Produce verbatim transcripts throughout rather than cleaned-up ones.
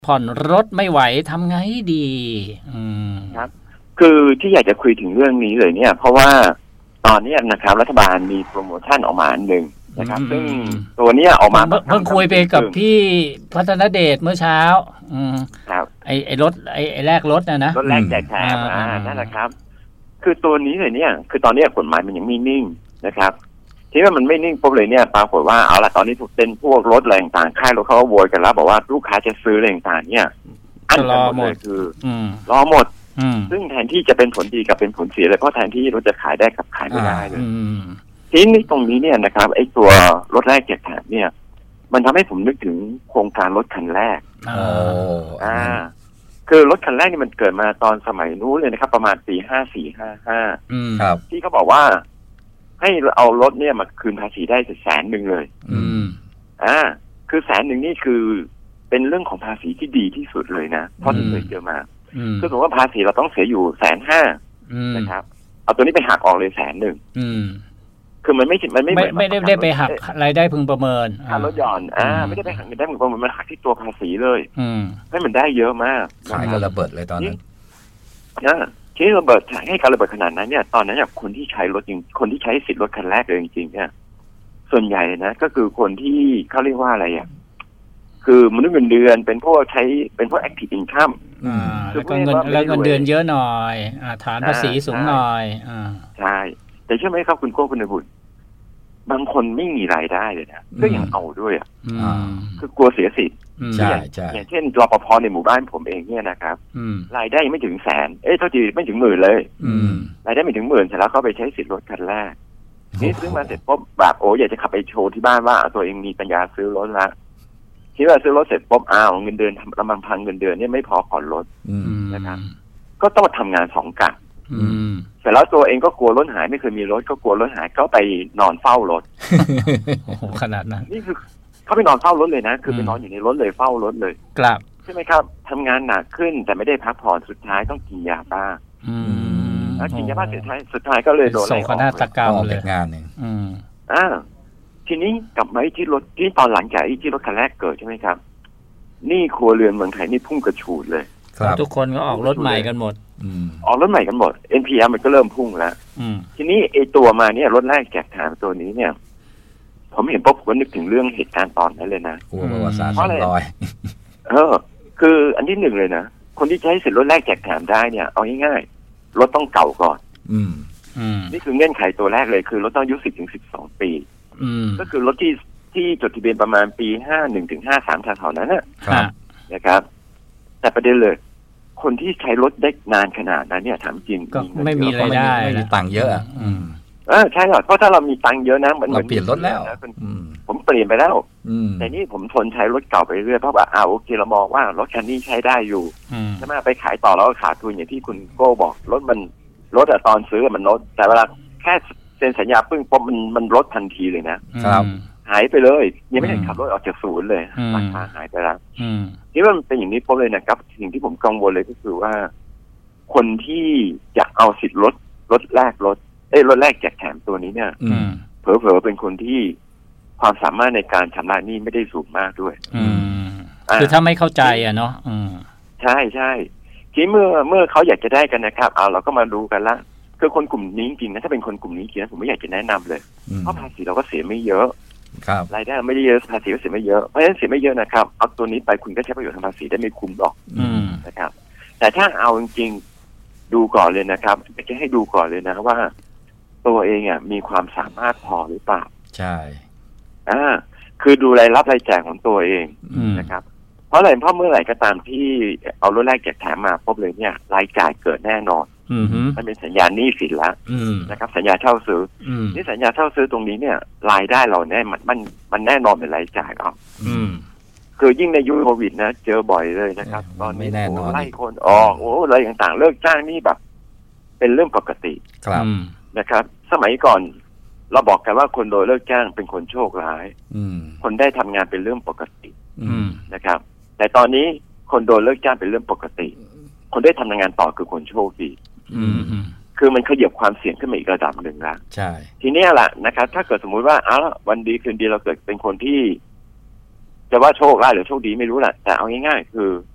ผ่อนรถไม่ไหวทำไงดีอืมครับคือที่อยากจะคุยถึงเรื่องนี้เลยเนี่ยเพราะว่าตอนนี้นะครับรัฐบาลมีโปรโมชั่นออกมาอันหนึ่งนะครับซึ่งตัวนี้ออกมาเพิ่งคุยไปกับพี่พัฒนเดชเมื่อเช้าอืมครับไอ้ไอ้รถไอ้ไอ้แรกรถนะนะรถแรกแจกแถมอ่านั่นแหละครับคือตัวนี้เลยเนี่ยคือตอนนี้กฎหมายมันยังไม่นิ่งนะครับที่ว่ามันไม่นิ่งปุ๊บเลยเนี่ยปรากฏว่าเอาละตอนนี้ถูกเต้นพวกรถอะไรต่างๆค่ายรถเขาก็โวยกันแล้วบอกว่าลูกค้าจะซื้ออะไรต่างๆเนี่ยอันกันหมดเลยคือรอหมดซึ่งแทนที่จะเป็นผลดีกับเป็นผลเสียเลยเพราะแทนที่รถจะขายได้กับขายไม่ได้เลยทีนี้ตรงนี้เนี่ยนะครับไอ้ตัวรถแรกแจกแถมเนี่ยมันทำให้ผมนึกถึงโครงการรถคันแรกอ๋ออ่าคือรถคันแรกนี่มันเกิดมาตอนสมัยนู้นเลยนะครับประมาณปีห้าสี่ห้าห้าครับที่เขาบอกว่าให้เอารถเนี่ยมาคืนภาษีได้แสนหนึ่งเลยอืมอ่าคือแสนหนึ่งนี่คือเป็นเรื่องของภาษีที่ดีที่สุดเลยนะเพราะที่เคยเจอมาคือผมว่าภาษีเราต้องเสียอยู่แสนห้านะครับเอาตัวนี้ไปหักออกเลยแสนหนึ่งคือมันไม่มันไม่ไม่ได้ได้ไปหักรายได้พึงประเมินค่ารถหย่อนอ่าไม่ได้ไปหักเงินได้พึงประเมินมันหักที่ตัวภาษีเลยให้มันได้เยอะมากขายกันระเบิดเลยตอนนั้นนะที่ระเบิดให้การระเบิดขนาดนั้นเนี่ยตอนนั้นเนี่ยคนที่ใช้รถจริงคนที่ใช้สิทธิ์รถคันแรกเลยจริงๆเนี่ยส่วนใหญ่นะก็คือคนที่เขาเรียกว่าอะไรอ่ะคือมนุษย์เงินเดือนเป็นพวกใช้เป็นพวก active income อ่าแล้วก็เงินแล้วเงินเดือนเยอะหน่อยอ่าฐานภาษีสูงหน่อยอ่าใช่แต่เชื่อไหมครับคุณโก้คุณบุตรบางคนไม่มีรายได้เลยนะก็ยังเอาด้วยอ่ะคือกลัวเสียสิทธิ์ใช่ใช่อย่างเช่นรปภในหมู่บ้านผมเองเนี่ยนะครับรายได้ไม่ถึงแสนเอ้ยเท่าที่ไม่ถึงหมื่นเลยรายได้ไม่ถึงหมื่นเสร็จแล้วเขาไปใช้สิทธิ์รถคันแรกนี่ซื้อมาเสร็จปุ๊บแบบโอ้อยากจะขับไปโชว์ที่บ้านว่าตัวเองมีปัญญาซื้อรถละคิดว่าซื้อรถเสร็จปุ๊บอ้าวเงินเดือนลำพังเงินเดือนเนี่ยไม่พอผ่อนรถนะครับก็ต้องทำงานสองกะเสร็จแล้วตัวเองก็กลัวรถหายไม่เคยมีรถก็กลัวรถหายก็ไปนอนเฝ้ารถโอ้โหขนาดนั้นนี่คือเขาไปนอนเฝ้ารถเลยนะคือไปนอนอยู่ในรถเลยเฝ้ารถเลยครับใช่ไหมครับทำงานหนักขึ้นแต่ไม่ได้พักผ่อนสุดท้ายต้องกินยาบ้าแล้วกินยาบ้าสุดท้ายสุดท้ายก็เลยโดนไล่ออกโศกนาฏกรรมเลยงานหนึ่งอ่าทีนี้กลับมาที่รถที่ตอนหลังจากที่รถคันแรกเกิดใช่ไหมครับนี่ครัวเรือนเมืองไทยนี่พุ่งกระฉูดเลยทุกคนก็ออกรถใหม่กันหมดออกรถใหม่กันหมด เอ็น พี อาร์ มันก็เริ่มพุ่งแล้วทีนี้ไอตัวมาเนี่ยรถแรกแจกแถมตัวนี้เนี่ยผมเห็นปุ๊บผมก็นึกถึงเรื่องเหตุการณ์ตอนนั้นเลยนะกลัวประวัติศาสตร์ซ้ำรอยเออคืออันที่หนึ่งเลยนะคนที่ใช้สิทธิ์รถแรกแจกแถมได้เนี่ยเอาง่ายๆรถต้องเก่าก่อนอืมอืมนี่คือเงื่อนไขตัวแรกเลยคือรถต้องอายุสิบถึงสิบสองปีอืมก็คือรถที่ที่จดทะเบียนประมาณปีห้าหนึ่งถึงห้าสามแถวๆนั้นนะครับนะครับแต่ประเด็นเลยคนที่ใช้รถได้นานขนาดนั้นเนี่ยถามจริงก็ไม่มีรายได้ไม่มีตังค์เยอะอืมเออใช่หรอเพราะถ้าเรามีตังค์เยอะนะเหมือนเราเปลี่ยนรถแล้วผมเปลี่ยนไปแล้วแต่นี่ผมทนใช้รถเก่าไปเรื่อยเพราะว่าอ้าวโอเคเรามองว่ารถคันนี้ใช้ได้อยู่ใช่ไหมไปขายต่อแล้วก็ขาดทุนอย่างที่คุณโก้บอกรถมันรถอะตอนซื้อมันลดแต่เวลาแค่เซ็นสัญญาปึ้งปุ๊บมันมันลดทันทีเลยนะครับหายไปเลยยังไม่ได้ขับรถออกจากศูนย์เลยราคาหายไปแล้วนี่มันเป็นอย่างนี้ปุ๊บเลยนะครับสิ่งที่ผมกังวลเลยก็คือว่าคนที่อยากเอาสิทธิ์รถรถแรกรถเอ้รถแรกแจกแถมตัวนี้เนี่ยเผลอๆเป็นคนที่ความสามารถในการชำระหนี้ไม่ได้สูงมากด้วยคือถ้าไม่เข้าใจอ่ะเนาะใช่ใช่ที่เมื่อเมื่อเขาอยากจะได้กันนะครับเอาเราก็มาดูกันละคือคนกลุ่มนี้จริงๆนะถ้าเป็นคนกลุ่มนี้จริงๆผมไม่อยากจะแนะนำเลยเพราะภาษีเราก็เสียไม่เยอะรายได้ไม่ได้เยอะภาษีก็เสียไม่เยอะเพราะฉะนั้นเสียไม่เยอะนะครับเอาตัวนี้ไปคุณก็ใช้ประโยชน์ทางภาษีได้ไม่คุ้มหรอกนะครับแต่ถ้าเอาจริงๆดูก่อนเลยนะครับจะให้ดูก่อนเลยนะว่าตัวเองอ่ะมีความสามารถพอหรือเปล่าใช่อ่าคือดูรายรับรายจ่ายของตัวเองนะครับเพราะอะไรเพราะเมื่อไหร่ก็ตามที่เอารถแรกแจกแถมมาปุ๊บเลยเนี่ยรายจ่ายเกิดแน่นอนมันเป็นสัญญาหนี้สินแล้วนะครับสัญญาเช่าซื้อนี่สัญญาเช่าซื้อตรงนี้เนี่ยรายได้เราแน่มันมันมันแน่นอนเป็นรายจ่ายเอาคือยิ่งในยุคโควิดนะเจอบ่อยเลยนะครับตอนนี้ไล่คนออกโอ้อะไรต่างๆเลิกจ้างนี่แบบเป็นเรื่องปกติครับนะครับสมัยก่อนเราบอกกันว่าคนโดนเลิกจ้างเป็นคนโชคร้ายคนได้ทำงานเป็นเรื่องปกตินะครับแต่ตอนนี้คนโดนเลิกจ้างเป็นเรื่องปกติคนได้ทำงานต่อคือคนโชคดีคือมันขยับความเสี่ยงขึ้นมาอีกระดับหนึ่งแล้วใช่ทีนี้แหละนะครับถ้าเกิดสมมุติว่าอ้าววันดีคืนดีเราเกิดเป็นคนที่จะว่าโชคร้ายหรือโชคดีไม่รู้แหละแต่เอาง่ายๆคือ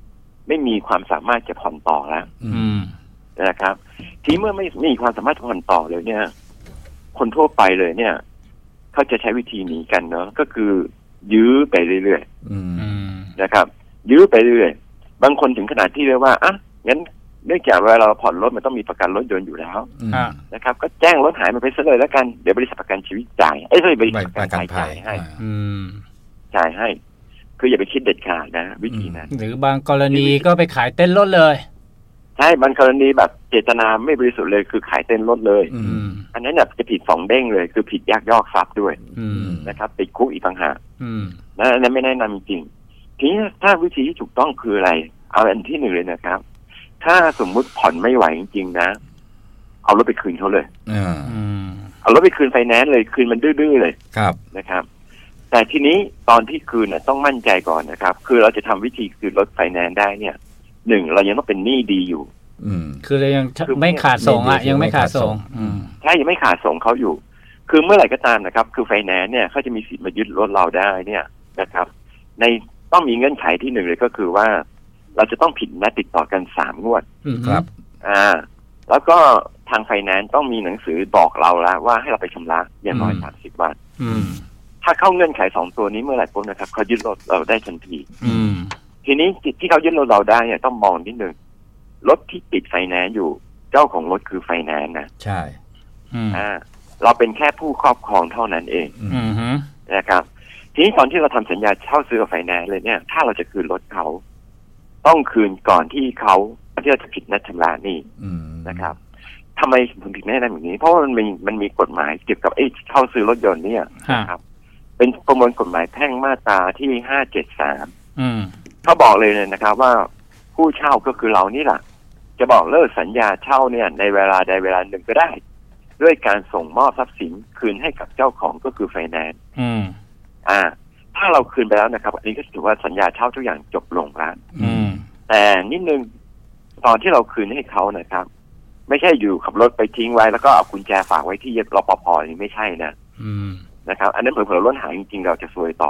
ไม่มีความสามารถจะผ่อนต่อแล้วนะครับทีเมื่อไม่มีความสามารถผ่อนต่อเลยเนี่ยคนทั่วไปเลยเนี่ยเขาจะใช้วิธีนี้กันเนาะก็คือยื้อไปเรื่อยๆนะครับยื้อไปเรื่อยบางคนถึงขนาดที่เรียกว่าอ่ะงั้นเนื่องจากเวลาเราผ่อนรถมันต้องมีประกันรถยนต์อยู่แล้วนะครับก็แจ้งรถหายมันไปซะเลยแล้วกันเดี๋ยวบริษัทประกันชีวิตจ่ายไอ้บริษัทประกันภัยจ่ายให้จ่ายให้คืออย่าไปคิดเด็ดขาดนะวิธีนั้นหรือบางกรณีก็ไปขายเต้นรถเลยใช่บางกรณีแบบเจตนาไม่บริสุทธิ์เลยคือขายเต้นรถเลยอันนั้นเนี่ยจะผิดสองเด้งเลยคือผิดยักยอกทรัพย์ด้วยนะครับติดคุกอีกต่างหากนะอันนั้นไม่แนะนำจริงทีนี้ถ้าวิธีที่ถูกต้องคืออะไรเอาอันที่หนึ่งเลยนะครับถ้าสมมุติผ่อนไม่ไหวจริงๆนะเอารถไปคืนเขาเลยเอารถไปคืนไฟแนนซ์เลยคืนมันดื้อๆเลยครับนะครับแต่ทีนี้ตอนที่คืนน่ะต้องมั่นใจก่อนนะครับคือเราจะทำวิธีคืนรถไฟแนนซ์ได้เนี่ยหนึ่งเรายังต้องเป็นหนี้ดีอยู่คือเรายังไม่ขาดส่งอ่ะยังไม่ขาดส่งใช่ยังไม่ขาดส่งเขาอยู่คือเมื่อไหร่ก็ตามนะครับคือไฟแนนซ์เนี่ยเขาจะมีสิทธิ์มายึดรถเราได้เนี่ยนะครับในต้องมีเงื่อนไขที่หนึ่งเลยก็คือว่าเราจะต้องผิดนัดติดต่อกันสามงวดครับอ่าแล้วก็ทางไฟแนนซ์ต้องมีหนังสือบอกเราแล้วว่าให้เราไปชำระอย่างน้อยสามสิบวันถ้าเข้าเงื่อนไขสองตัวนี้เมื่อไหร่ปุ๊บนะครับเขายึดรถเราได้ทันทีทีนี้ที่เขายึดรถเราได้เนี่ยต้องมองนิดนึงรถที่ติดไฟแนนซ์อยู่เจ้าของรถคือไฟแนนซ์นะใช่อ่าเราเป็นแค่ผู้ครอบครองเท่านั้นเองนะครับทีนี้ตอนที่เราทำสัญญาเช่าซื้อกับไฟแนนซ์เลยเนี่ยถ้าเราจะคืนรถเขาต้องคืนก่อนที่เขาที่เราจะผิดนัดชำระนี่นะครับทำไมผมถึงแนะนำอย่างนี้เพราะมันมีมันมีกฎหมายเกี่ยวกับไอ้เช่าซื้อรถยนต์เนี่ยนะครับเป็นประมวลกฎหมายแพ่งมาตราที่ห้าเจ็ดสามเขาบอกเลยเลยนะครับว่าผู้เช่าก็คือเรานี่แหละจะบอกเลิกสัญญาเช่าเนี่ยในเวลาใดเวลาหนึ่งก็ได้ด้วยการส่งมอบทรัพย์สินคืนให้กับเจ้าของก็คือไฟแนนซ์อ่าถ้าเราคืนไปแล้วนะครับอันนี้ก็ถือว่าสัญญาเช่าทุกอย่างจบลงแล้วแต่นิดนึงตอนที่เราคืนให้เขานะครับไม่ใช่อยู่ขับรถไปทิ้งไว้แล้วก็เอากุญแจฝากไว้ที่รปภ.นี่ไม่ใช่นะนะครับอันนั้นเผลอๆรถหายจริงๆเราจะซวยต่อ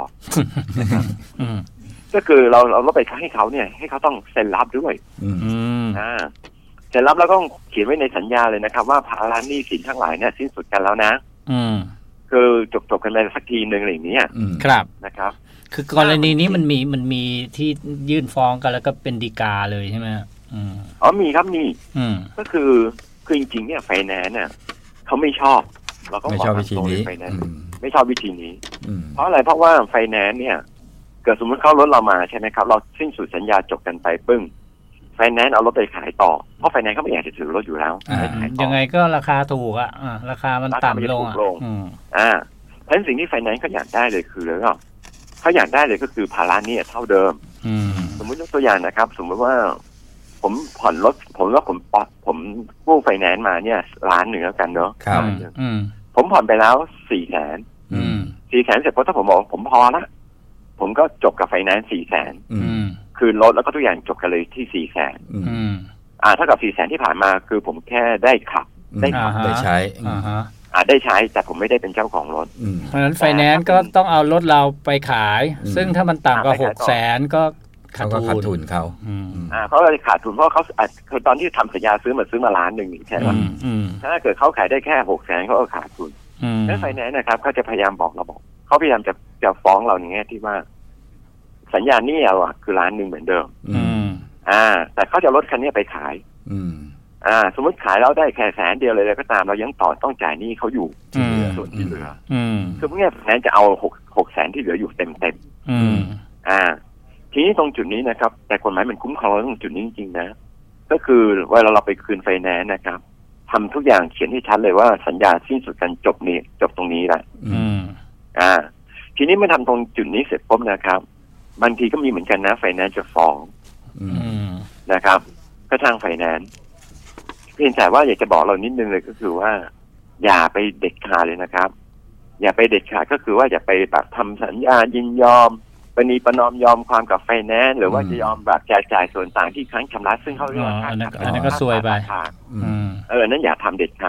ก็คือเราเรารถไปให้เขาเนี่ยให้เขาต้องเซ็นรับด้วยอ่าเซ็นรับแล้วก็เขียนไว้ในสัญญาเลยนะครับว่าภาระหนี้สินทั้งหลายเนี่ยสิ้นสุดกันแล้วนะคือจบจบกันไปสักทีนึงอะไรอย่างนี้ครับนะครับคือกรณีนี้มันมีมันมีที่ยื่นฟ้องกันแล้วก็เป็นฎีกาเลยใช่ไหมอ๋อมีครับมีก็คือคือจริงๆเนี่ยไฟแนนซ์เนี่ยเขาไม่ชอบเราก็ไม่ชอบวิธีนี้ไม่ชอบวิธีนี้เพราะอะไรเพราะว่าไฟแนนซ์เนี่ยเกิดสมมติเขารถเรามาใช่ไหมครับเราสิ้นสุดสัญญาจบกันไปปึ้งไฟแนนซ์เอารถไปขายต่อเพราะไฟแนนซ์เขาไม่อยากจะถือรถอยู่แล้วยังไงก็ราคาถูกอ่ะราคามันต่ำลงอ่าเพราะฉะนั้นสิ่งที่ไฟแนนซ์เขาอยากได้เลยคือแล้วก็เขาอยากได้เลยก็คือภาระเนี่ยเท่าเดิมสมมติยกตัวอย่างนะครับสมมติว่าผมผ่อนรถผมว่าผมผมกู้ไฟแนนซ์มาเนี่ยล้านหนึ่งแล้วกันเนาะผมผ่อนไปแล้วสี่แสนสี่แสนเสร็จพอถ้าผมบอกผมพอละผมก็จบกับไฟแนนซ์สี่แสนคืนรถแล้วก็ทุกอย่างจบกันเลยที่สี่แสนอ่าเท่ากับสี่แสนที่ผ่านมาคือผมแค่ได้ขับได้ขับได้ใช้อ่าได้ใช้แต่ผมไม่ได้เป็นเจ้าของรถเพราะฉะนั้นไฟแนนซ์ก็ต้องเอารถเราไปขายซึ่งถ้ามันต่ำกว่าหกแสนก็ขาดทุนเขาอ่าเขาเลยขาดทุนเพราะเขาคือตอนที่ทำสัญญาซื้อมาซื้อมาล้านหนึ่งใช่ไหมถ้าเกิดเขาขายได้แค่หกแสนเขาก็ขาดทุนแล้วไฟแนนซ์นะครับเขาจะพยายามบอกเราบอกเขาพยายามจะจะฟ้องเราอย่างเงี้ยที่ว่าสัญญานี่เราอ่ะคือล้านหนึ่งเหมือนเดิมอ่าแต่เขาจะลดคันนี้ไปขายอ่าสมมติขายแล้วได้แค่แสนเดียวเลยก็ตามเรายังต่อต้องจ่ายหนี้เขาอยู่ส่วนที่เหลือคือพวกนี้ไฟแนนซ์จะเอาหกหกแสนที่เหลืออยู่เต็มเต็มอ่าทีนี้ตรงจุดนี้นะครับแต่กฎหมายมันคุ้มครองเราตรงจุดนี้จริงๆนะก็คือเวลาเราไปคืนไฟแนนซ์นะครับทำทุกอย่างเขียนให้ชัดเลยว่าสัญญาสิ้นสุดกันจบนี้จบตรงนี้แหละอ่าทีนี้เมื่อทำตรงจุดนี้เสร็จปุ๊บนะครับบางทีก็มีเหมือนกันนะไฟแนนซ์จะฟ้องนะครับก็ทางไฟแนนซ์เพียงแต่ว่าอยากจะบอกเรานิดนึงเลยก็คือว่าอย่าไปเด็ดขาดเลยนะครับอย่าไปเด็ดขาดก็คือว่าอย่าไปแบบทำสัญญายินยอมปณีประนอมยอมความกับไฟแนนซ์หรือว่าจะยอมแบบจ่ายจ่ายส่วนต่างที่ค้างชำระซึ่งเขาเรียกว่าอันนั้นก็ซวยไปเออนั้นอย่าทำเด็ดขาด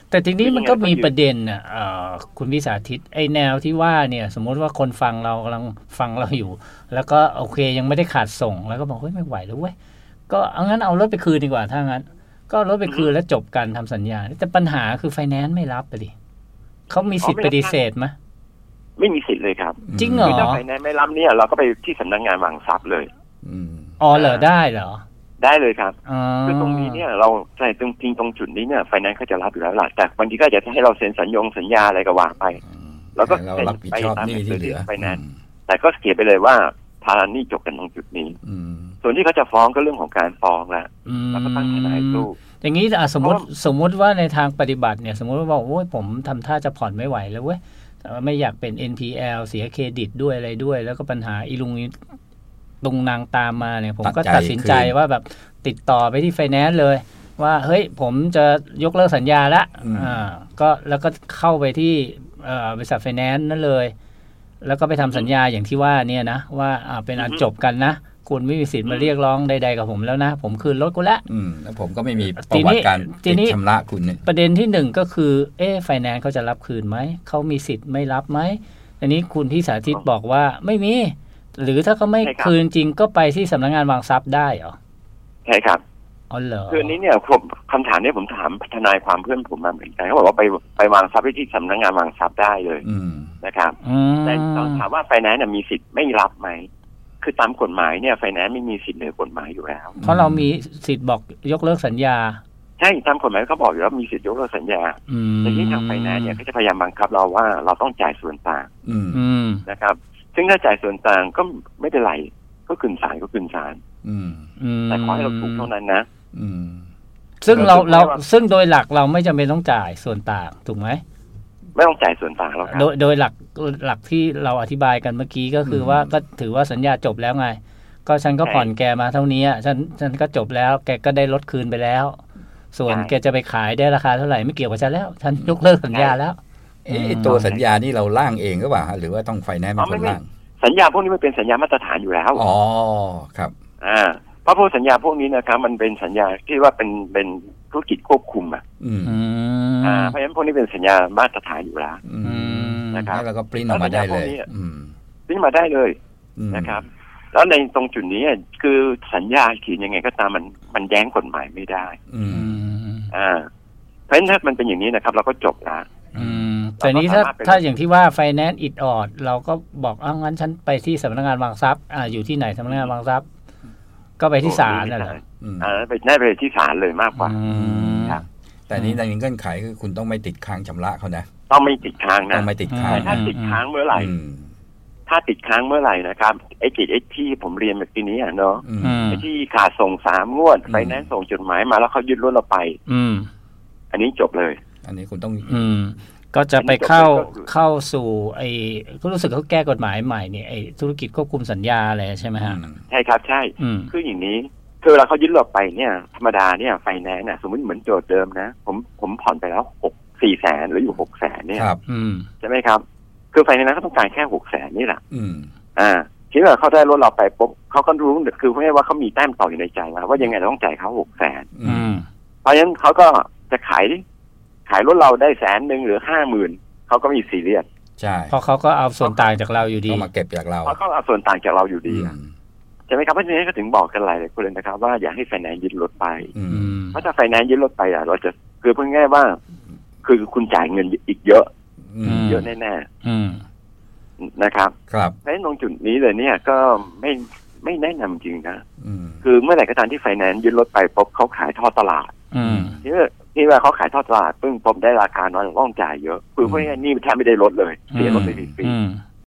แต่ทีนี้มันก็มีประเด็นน่ะคุณวิสาธิตไอ้แนวที่ว่าเนี่ยสมมติว่าคนฟังเรากำลังฟังเราอยู่แล้วก็โอเคยังไม่ได้ขาดส่งแล้วก็บอกเฮ้ยไม่ไหวแล้วเว้ยก็เอางั้นเอารถไปคืนดีกว่าถ้างั้นก็รถไปคืนแล้วจบกันทำสัญญาแต่ปัญหาคือไฟแนนซ์ไม่รับไปดิเขามีสิทธิ์ปฏิเสธไหมไม่มีสิทธิ์เลยครับจริงเหรอถ้าไฟแนนซ์ไม่รับเนี่ยเราก็ไปที่สำนักงานวางทรัพย์เลยอ๋อเหรอได้เหรอได้เลยครับคือตรงนี้เนี่ยเราใช่ตรงจริงตรงจุดนี้เนี่ยไฟแนนซ์เขาจะรับอยู่แล้วล่ะแต่บางทีก็จะให้เราเซ็นสัญญงสัญญาอะไรก็ว่าไปแล้วก็เซ็นไปตามที่เหลือไฟแนนซ์แต่ก็เขียนไปเลยว่าภาระหนี้จบกันตรงจุดนี้ส่วนที่เขาจะฟ้องก็เรื่องของการฟ้องละแล้วก็ตั้งทนายสู้อย่างนี้สมมติสมมติว่าในทางปฏิบัติเนี่ยสมมติว่าบอกโอ้ยผมทำท่าจะผ่อนไม่ไหวแล้วเว้ยไม่อยากเป็น เอ็น พี แอล เสียเครดิตด้วยอะไรด้วยแล้วก็ปัญหาอีลุงตุงนางตามมาเนี่ยผมก็ตัดสินใจว่าแบบติดต่อไปที่ไฟแนนซ์เลยว่าเฮ้ยผมจะยกเลิกสัญญาละอ่าก็แล้วก็เข้าไปที่บริษัทไฟแนนซ์นั่นเลยแล้วก็ไปทำสัญญาอย่างที่ว่าเนี่ยนะว่าอ่าเป็นอันจบกันนะคุณไม่มีสิทธิ์มาเรียกร้องใดๆกับผมแล้วนะผมคืนรถกูละอืมแล้วผมก็ไม่มีประวัติการติดชำระคุณเนี่ยประเด็นที่หนึ่งก็คือเอ๊ะไฟแนนซ์เขาจะรับคืนไหมเขามีสิทธิ์ไม่รับไหมอันนี้คุณพี่สาธิตบอกว่าไม่มีหรือถ้าเขาไม่คืนจริงก็ไปที่สำนักงานวางทรัพย์ได้เหรอใช่ครับอ๋อเหรอคือนี้เนี่ยผมคำถามนี้ผมถามทนายความเพื่อนผมมาเหมือนกันเขาบอกว่าไปไปวางทรัพย์ที่สำนักงานวางทรัพย์ได้เลยนะครับแต่ต้องถามว่าไฟแนนซ์มีสิทธิ์ไม่รับไหมคือตามกฎหมายเนี่ยไฟแนนซ์ไม่มีสิทธิ์เหนือกฎหมายอยู่แล้วเพราะเรามีสิทธิ์บอกยกเลิกสัญญาใช่ตามกฎหมายเขาบอกอยู่แล้วมีสิทธิ์ยกเลิกสัญญาแต่ที่ทางไฟแนนซ์เนี่ยเขาจะพยายามบังคับเราว่าเราต้องจ่ายส่วนต่างนะครับซึ่งถ้าจ่ายส่วนต่างก็ไม่เป็นไรก็ขึ้นศาลก็ขึ้นศาลแต่ขอให้เราถูกเท่านั้นนะซึ่งเราเราซึ่งโดยหลักเราไม่จำเป็นต้องจ่ายส่วนต่างถูกไหมไม่ต้องจ่ายส่วนต่างแล้วครับโดยโดยหลักหลักที่เราอธิบายกันเมื่อกี้ก็คือว่าก็ถือว่าสัญญาจบแล้วไงก็ฉันก็ผ่อนแกมาเท่านี้ฉันฉันก็จบแล้วแกก็ได้ลดคืนไปแล้วส่วนแกจะไปขายได้ราคาเท่าไหร่ไม่เกี่ยวกับฉันแล้วฉันยกเลิกสัญญาแล้วเอ๊ะตัวสัญญานี่เราร่างเองก็ว่าหรือว่าต้องไฟแนนซ์เป็นคนร่างสัญญาพวกนี้มันเป็นสัญญามาตรฐานอยู่แล้วอ๋อครับอ่าเพราะพวกสัญญาพวกนี้นะครับมันเป็นสัญญาที่ว่าเป็นเป็นธุรกิจควบคุมอ่ะอ่าเพราะฉะนั้นพวกนี้เป็นสัญญามาตรฐานอยู่แล้วนะครับแล้วก็ปริ้นออกมาได้เลยปริ้นมาได้เลยนะครับแล้วในตรงจุดนี้คือสัญญาเขียนยังไงก็ตามมันมันแย้งกฎหมายไม่ได้อ่าเพราะฉะนั้นถ้ามันเป็นอย่างนี้นะครับเราก็จบละแต่นี้ถ้าถ้าอย่างที่ว่าไฟแนนซ์อิดออดเราก็บอกอ้าวงั้นฉันไปที่สำนักงานวางทรัพย์อ่าอยู่ที่ไหนสำนักงานวางทรัพย์ก็ไปที่ศาลนั่นแหละอ่าไปได้ไปที่ศาลเลยมากกว่าครับแต่นี้ในเงื่อนไขคือคุณต้องไม่ติดค้างชำระเขานะต้องไม่ติดค้างนะต้องไม่ติดค้างถ้าติดค้างเมื่อไหร่ถ้าติดค้างเมื่อไหร่นะครับไอ้กิจไอ้ที่ผมเรียนเมื่อกี้นี้อ่ะเนาะไอ้ที่ขาดส่งสามงวดไฟแนนซ์ส่งจดหมายมาแล้วเขายึดรถเราไปอันนี้จบเลยอันนี้คุณต้องก็จะไปเข้าเข้าสู่ไอ้ก็รู้สึกเขาแก้กฎหมายใหม่เนี่ยไอ้ธุรกิจควบคุมสัญญาอะไรใช่ไหมฮะใช่ครับใช่คืออย่างนี้คือเวลาเขายึดรถไปเนี่ยธรรมดาเนี่ยไฟแนนซ์น่ะสมมติเหมือนโจทย์เดิมนะผมผมผ่อนไปแล้วหกสี่แสนหรืออยู่หกแสนเนี่ยใช่ไหมครับคือไฟแนนซ์เขาต้องการแค่หกแสนนี่แหละอ่าทีนี้เขาได้รถเราไปปุ๊บเขาก็รู้คือไม่ว่าเขามีแต้มต่ออยู่ในใจว่าว่ายังไงเราต้องจ่ายเขาหกแสนเพราะฉะนั้นเขาก็จะขายขายรถเราได้แสนหนึ่งหรือห้าหมื่นเขาก็มีซีเรียสใช่เพราะเขาก็เอาส่วนต่างจากเราอยู่ดีเขามาเก็บจากเราเพราะเขาเอาส่วนต่างจากเราอยู่ดีใช่ไหมครับเพราะฉะนั้นก็ถึงบอกกันหลายคนเลยนะครับว่าอย่าให้ไฟแนนซ์ยึดรถไปเพราะถ้าไฟแนนซ์ยึดรถไปอ่ะเราจะคือพูดง่ายว่าคือคุณจ่ายเงินอีกเยอะเยอะแน่ๆนะครับครับในตรงจุดนี้เลยเนี่ยก็ไม่ไม่แนะนำจริงนะคือเมื่อไหร่ก็ตามที่ไฟแนนซ์ยึดรถไปปุ๊บเขาขายทอดตลาดที่ที่ว่าเขาขายทอดตลาดปึ้งผมได้ราคาน้อยต้องจ่ายเยอะคือเพราะงั้นนี่แทบไม่ได้ลดเลยเสียลดไปฟรี